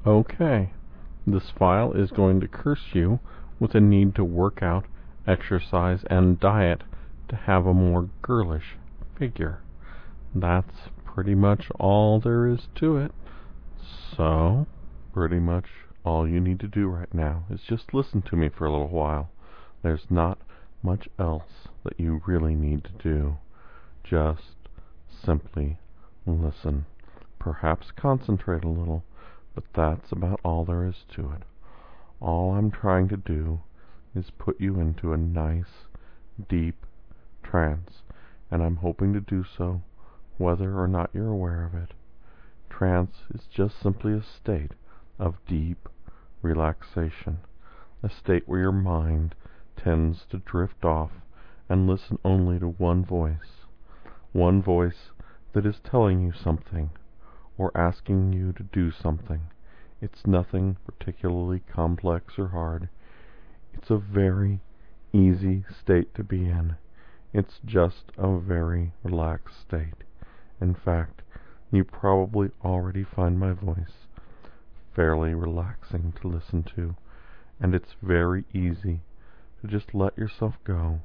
Okay, this file is going to curse you with a need to work out, exercise, and diet to have a more girlish figure. That's pretty much all there is to it. So, pretty much all you need to do right now is just listen to me for a little while. There's not much else that you really need to do. Just simply listen. Perhaps concentrate a little, but that's about all there is to it. All I'm trying to do is put you into a nice, deep trance, and I'm hoping to do so whether or not you're aware of it. Trance is just simply a state of deep relaxation, a state where your mind tends to drift off and listen only to one voice that is telling you something or asking you to do something. It's nothing particularly complex or hard. It's a very easy state to be in. It's just a very relaxed state. In fact, you probably already find my voice fairly relaxing to listen to, and it's very easy to just let yourself go,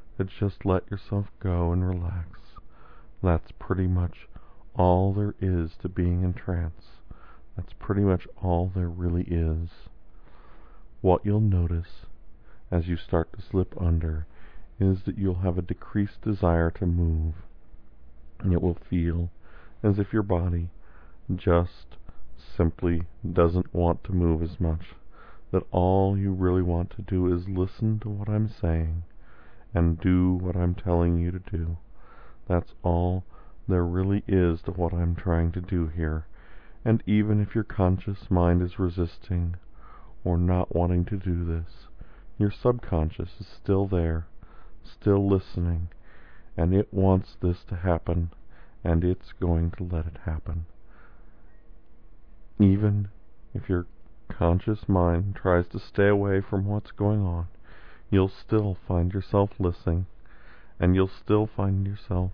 and relax. That's pretty much all there is to being in trance. That's pretty much all there really is. What you'll notice as you start to slip under is that you'll have a decreased desire to move. And it will feel as if your body just simply doesn't want to move as much. That all you really want to do is listen to what I'm saying and do what I'm telling you to do. That's all there really is to what I'm trying to do here. And even if your conscious mind is resisting or not wanting to do this, your subconscious is still there, still listening, and it wants this to happen, and it's going to let it happen. Even if your conscious mind tries to stay away from what's going on, you'll still find yourself listening, and you'll still find yourself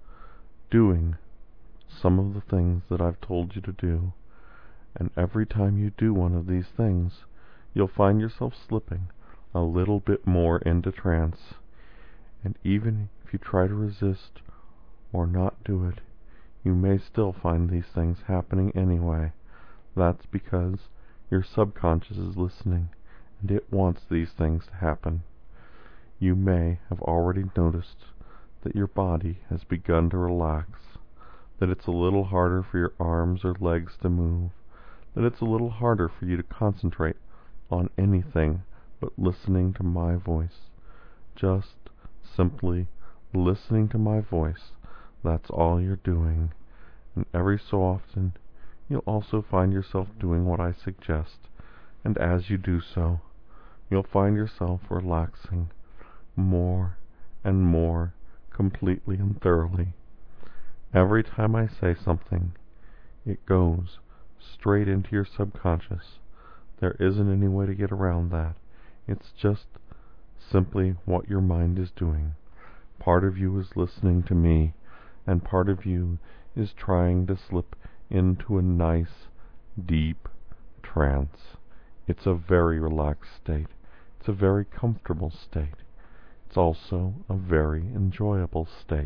doing some of the things that I've told you to do. And every time you do one of these things, you'll find yourself slipping a little bit more into trance. And even if you try to resist or not do it, you may still find these things happening anyway. That's because your subconscious is listening, and it wants these things to happen. You may have already noticed that your body has begun to relax, that it's a little harder for your arms or legs to move, that it's a little harder for you to concentrate on anything but listening to my voice. Just simply listening to my voice. That's all you're doing. And every so often, you'll also find yourself doing what I suggest. And as you do so, you'll find yourself relaxing more and more completely and thoroughly. Every time I say something, it goes straight into your subconscious. There isn't any way to get around that. It's just simply what your mind is doing. Part of you is listening to me, and part of you is trying to slip into a nice, deep trance. It's a very relaxed state. It's a very comfortable state. It's also a very enjoyable state.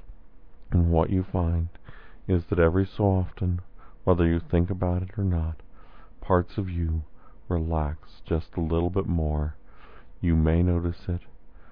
And what you find is that every so often, whether you think about it or not, parts of you relax just a little bit more. You may notice it.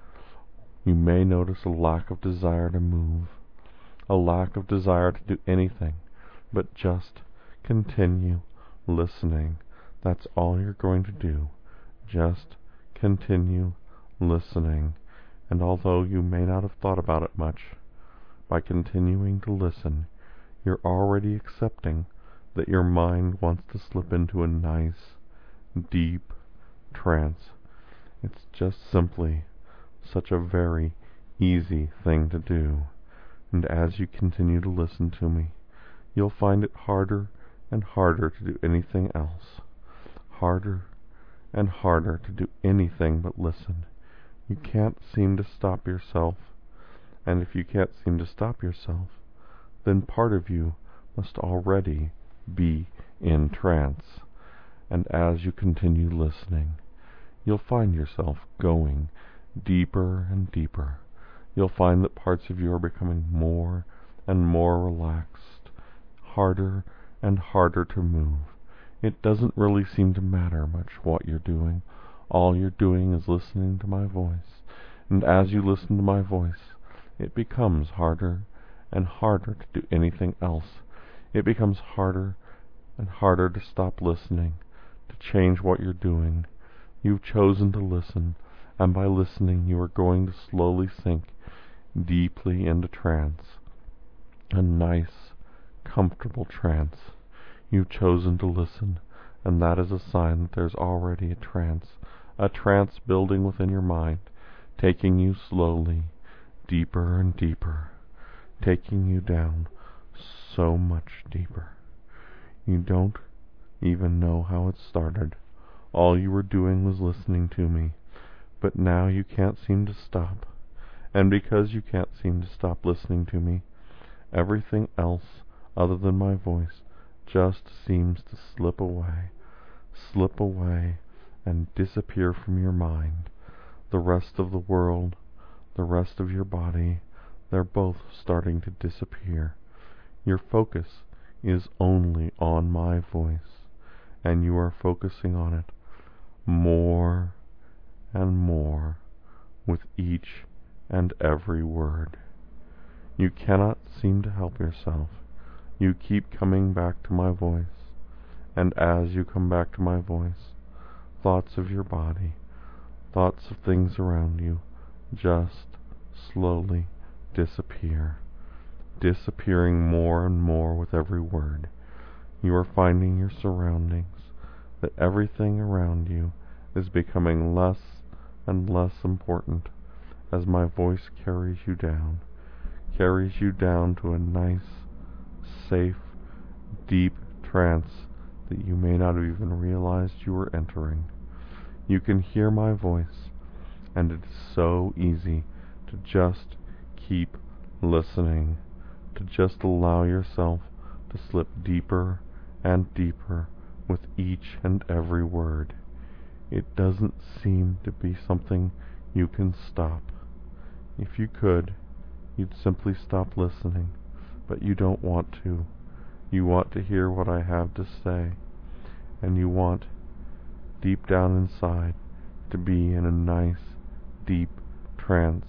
You may notice a lack of desire to move, a lack of desire to do anything but just continue listening. That's all you're going to do. Just continue listening. And although you may not have thought about it much, by continuing to listen, you're already accepting that your mind wants to slip into a nice, deep trance. It's just simply such a very easy thing to do. And as you continue to listen to me, you'll find it harder and harder to do anything else. Harder and harder to do anything but listen. You can't seem to stop yourself. And if you can't seem to stop yourself, then part of you must already be in trance. And as you continue listening, you'll find yourself going deeper and deeper. You'll find that parts of you are becoming more and more relaxed, harder and harder to move. It doesn't really seem to matter much what you're doing. All you're doing is listening to my voice. And as you listen to my voice, it becomes harder and harder to do anything else. It becomes harder and harder to stop listening, to change what you're doing. You've chosen to listen, and by listening you are going to slowly sink deeply into trance. A nice, comfortable trance. You've chosen to listen, and that is a sign that there's already a trance building within your mind, taking you slowly deeper and deeper, taking you down so much deeper. You don't even know how it started. All you were doing was listening to me, but now you can't seem to stop. And because you can't seem to stop listening to me, everything else other than my voice just seems to slip away and disappear from your mind. The rest of the world, the rest of your body, they're both starting to disappear. Your focus is only on my voice, and you are focusing on it more and more with each and every word. You cannot seem to help yourself. You keep coming back to my voice, and as you come back to my voice, thoughts of your body, thoughts of things around you, just slowly disappear, disappearing more and more with every word. You are finding your surroundings, that everything around you is becoming less and less important as my voice carries you down to a nice, safe, deep trance that you may not have even realized you were entering. You can hear my voice, and it is so easy to just keep listening, to just allow yourself to slip deeper and deeper with each and every word. It doesn't seem to be something you can stop. If you could, you'd simply stop listening, but you don't want to. You want to hear what I have to say, and you want, deep down inside, to be in a nice, deep trance.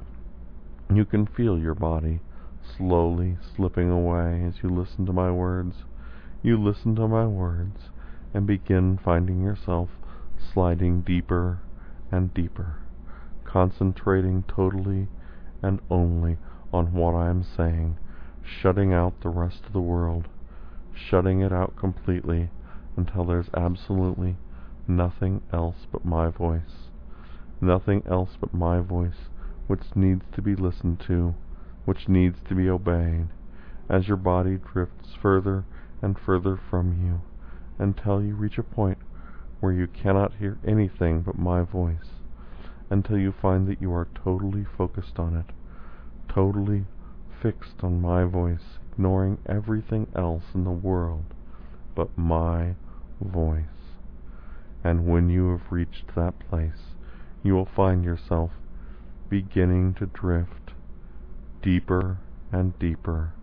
You can feel your body slowly slipping away as you listen to my words. You listen to my words and begin finding yourself sliding deeper and deeper, concentrating totally and only on what I am saying, shutting out the rest of the world, shutting it out completely until there's absolutely nothing else but my voice. Nothing else but my voice which needs to be listened to, which needs to be obeyed, as your body drifts further and further from you, until you reach a point where you cannot hear anything but my voice, until you find that you are totally focused on it, totally fixed on my voice, ignoring everything else in the world but my voice. And when you have reached that place, you will find yourself beginning to drift deeper and deeper,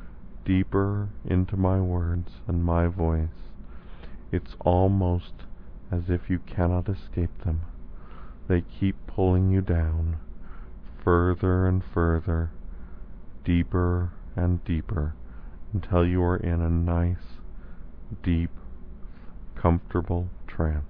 deeper into my words and my voice. It's almost as if you cannot escape them. They keep pulling you down, further and further, deeper and deeper, until you are in a nice, deep, comfortable trance.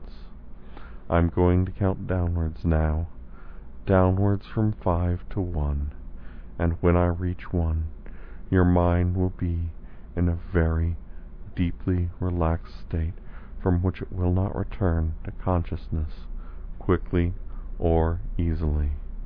I'm going to count downwards now, downwards from 5 to 1, and when I reach 1, your mind will be in a very deeply relaxed state from which it will not return to consciousness quickly or easily.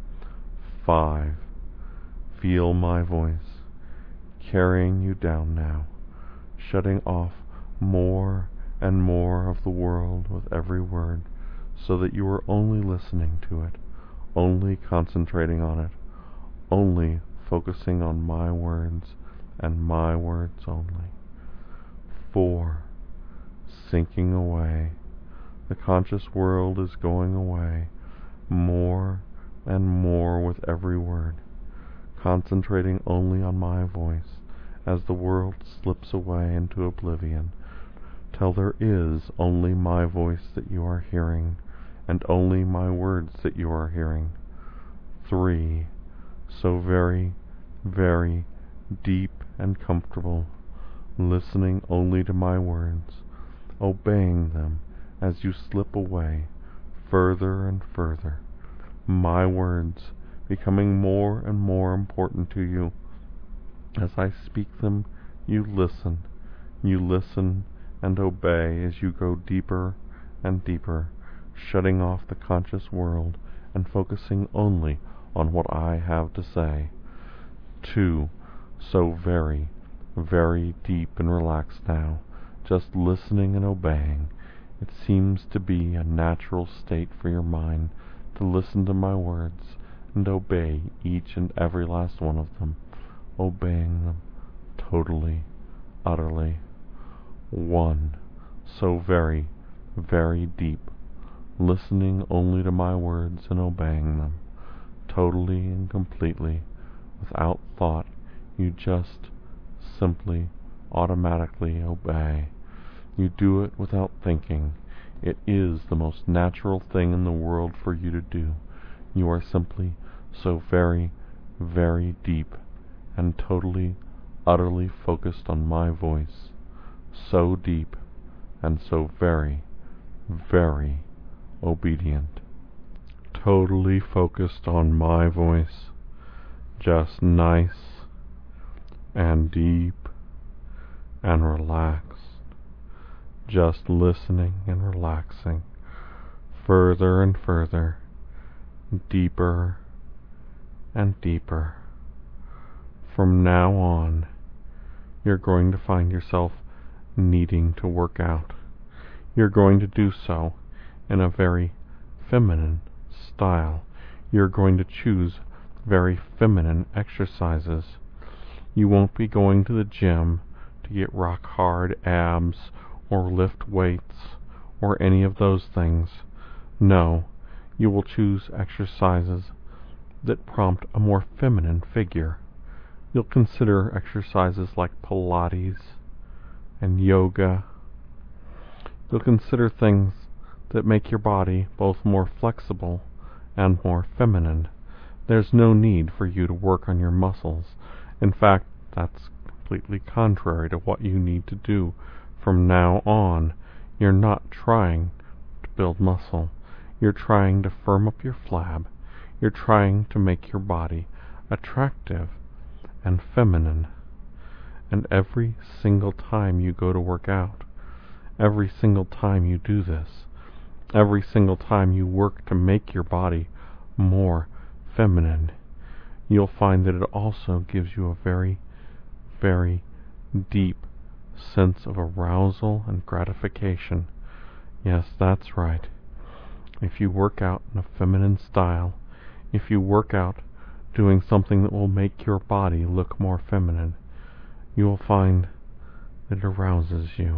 5. Feel my voice carrying you down now, shutting off more and more of the world with every word, so that you are only listening to it, only concentrating on it, only focusing on my words and my words only. 4. sinking away. The conscious world is going away, more and more with every word, concentrating only on my voice as the world slips away into oblivion, till there is only my voice that you are hearing, and only my words that you are hearing. 3. So very, very deep and comfortable, listening only to my words, obeying them as you slip away further and further, my words becoming more and more important to you. As I speak them, you listen and obey as you go deeper and deeper, shutting off the conscious world and focusing only on what I have to say. 2. So very, very deep and relaxed now, just listening and obeying. It seems to be a natural state for your mind to listen to my words and obey each and every last one of them, obeying them totally, utterly. 1. So very, very deep, listening only to my words and obeying them, totally and completely, without thought. You just simply, automatically obey. You do it without thinking. It is the most natural thing in the world for you to do. You are simply so very, very deep and totally, utterly focused on my voice, so deep and so very, very obedient, totally focused on my voice, just nice and deep and relaxed, just listening and relaxing, further and further, deeper and deeper. From now on, you're going to find yourself needing to work out. You're going to do so in a very feminine style. You're going to choose very feminine exercises. You won't be going to the gym to get rock hard abs or lift weights or any of those things. No, you will choose exercises that prompt a more feminine figure. You'll consider exercises like Pilates and yoga. You'll consider things that make your body both more flexible and more feminine. There's no need for you to work on your muscles. In fact, that's completely contrary to what you need to do. From now on, you're not trying to build muscle. You're trying to firm up your flab. You're trying to make your body attractive and feminine. And every single time you go to work out, every single time you do this, every single time you work to make your body more feminine, you'll find that it also gives you a very, very deep sense of arousal and gratification. Yes, that's right. If you work out in a feminine style, if you work out doing something that will make your body look more feminine, you will find that it arouses you.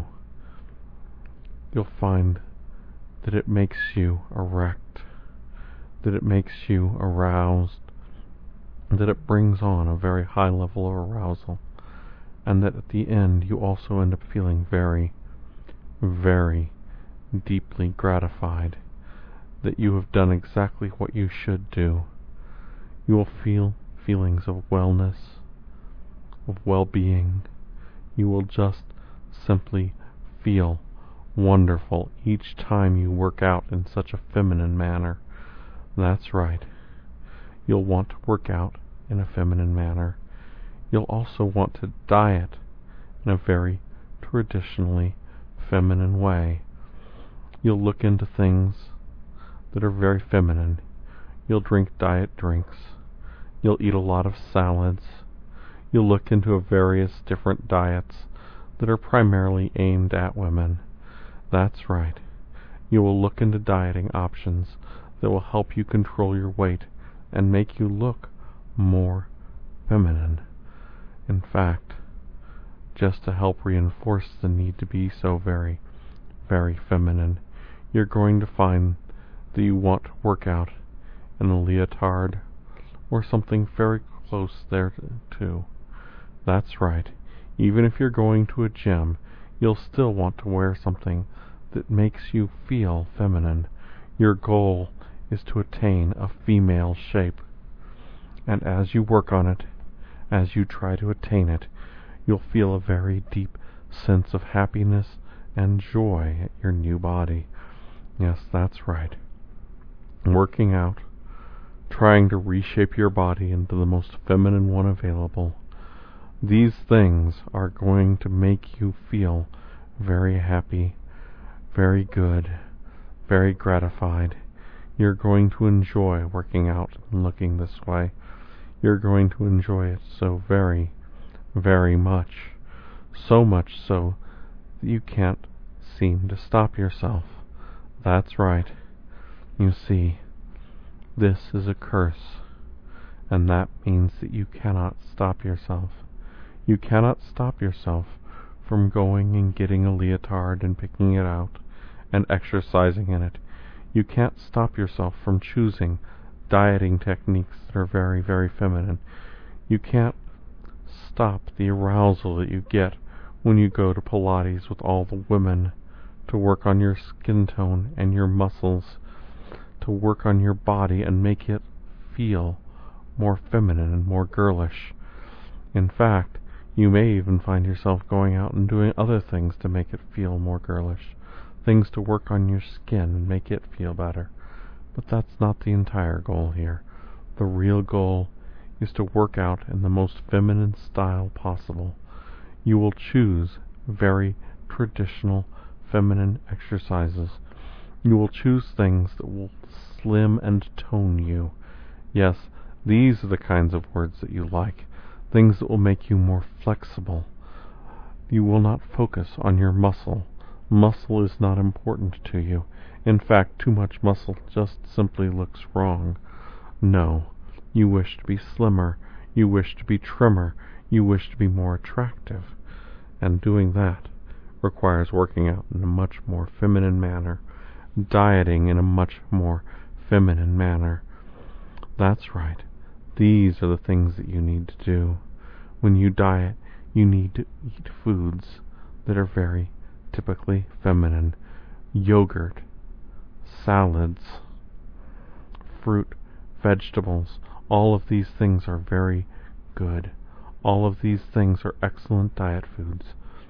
You'll find that it makes you erect, that it makes you aroused, that it brings on a very high level of arousal, and that at the end you also end up feeling very, very deeply gratified that you have done exactly what you should do. You will feel feelings of wellness, of well-being. You will just simply feel wonderful each time you work out in such a feminine manner. That's right. You'll want to work out in a feminine manner. You'll also want to diet in a very traditionally feminine way. You'll look into things that are very feminine. You'll drink diet drinks. You'll eat a lot of salads. You'll look into various different diets that are primarily aimed at women. That's right. You will look into dieting options that will help you control your weight and make you look more feminine. In fact, just to help reinforce the need to be so very, very feminine. You're going to find that you want to work out in a leotard or something very close there too. That's right. Even if you're going to a gym, you'll still want to wear something that makes you feel feminine. Your goal is to attain a female shape. And as you work on it, as you try to attain it, you'll feel a very deep sense of happiness and joy at your new body. Yes, that's right. Working out, trying to reshape your body into the most feminine one available. These things are going to make you feel very happy, very good, very gratified. You're going to enjoy working out and looking this way. You're going to enjoy it so very, very much. So much so that you can't seem to stop yourself. That's right. You see, this is a curse, and that means that you cannot stop yourself. You cannot stop yourself from going and getting a leotard and picking it out and exercising in it. You can't stop yourself from choosing dieting techniques that are very, very feminine. You can't stop the arousal that you get when you go to Pilates with all the women to work on your skin tone and your muscles, to work on your body and make it feel more feminine and more girlish. In fact, you may even find yourself going out and doing other things to make it feel more girlish, things to work on your skin and make it feel better. But that's not the entire goal here. The real goal is to work out in the most feminine style possible. You will choose very traditional feminine exercises. You will choose things that will slim and tone you. Yes, these are the kinds of words that you like. Things that will make you more flexible. You will not focus on your muscle. Muscle is not important to you. In fact, too much muscle just simply looks wrong. No, you wish to be slimmer. You wish to be trimmer. You wish to be more attractive. And doing that requires working out in a much more feminine manner, dieting in a much more feminine manner. That's right. These are the things that you need to do. When you diet, you need to eat foods that are very typically feminine. Yogurt, salads, fruit, vegetables, all of these things are very good. All of these things are excellent diet foods.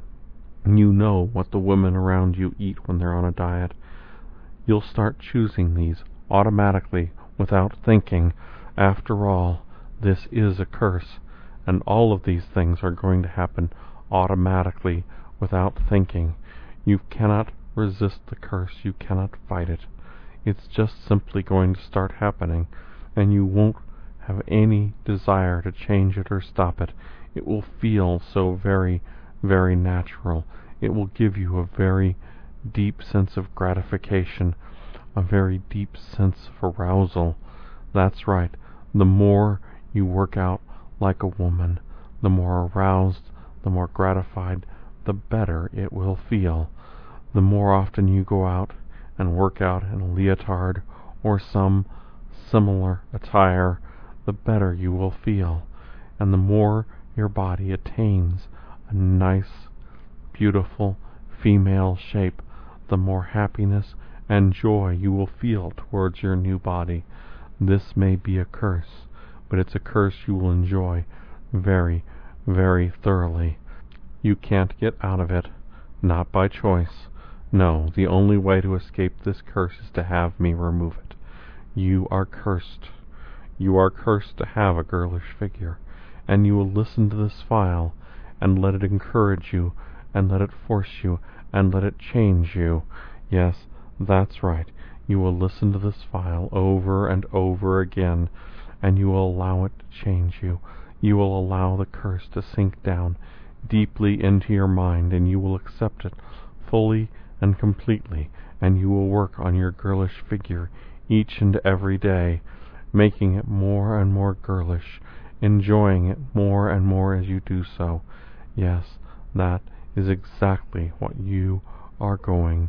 You know what the women around you eat when they're on a diet. You'll start choosing these automatically without thinking. After all, this is a curse, and all of these things are going to happen automatically without thinking. You cannot resist the curse. You cannot fight it. It's just simply going to start happening, and you won't have any desire to change it or stop it. It will feel so very, very natural. It will give you a very deep sense of gratification, a very deep sense of arousal. That's right. The more you work out like a woman, the more aroused, the more gratified, the better it will feel. The more often you go out and work out in a leotard or some similar attire, the better you will feel. And the more your body attains a nice, beautiful female shape, the more happiness and joy you will feel towards your new body. This may be a curse, but it's a curse you will enjoy very, very thoroughly. You can't get out of it, not by choice. No, the only way to escape this curse is to have me remove it. You are cursed. You are cursed to have a girlish figure, and you will listen to this file, and let it encourage you, and let it force you, and let it change you. Yes, that's right. You will listen to this file over and over again, and you will allow it to change you. You will allow the curse to sink down deeply into your mind, and you will accept it fully and completely, and you will work on your girlish figure each and every day, making it more and more girlish, enjoying it more and more as you do so. Yes, that is exactly what you are going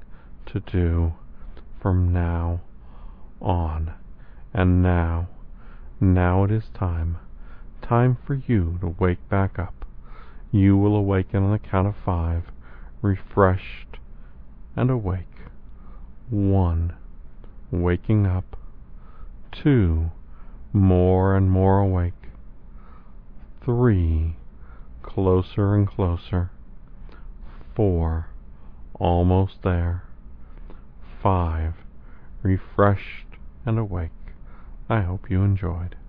to do from now on. And now it is time for you to wake back up. You will awaken on the count of 5, refreshed and awake. 1, waking up. 2, more and more awake. 3, closer and closer. 4, almost there. 5, refreshed and awake. I hope you enjoyed.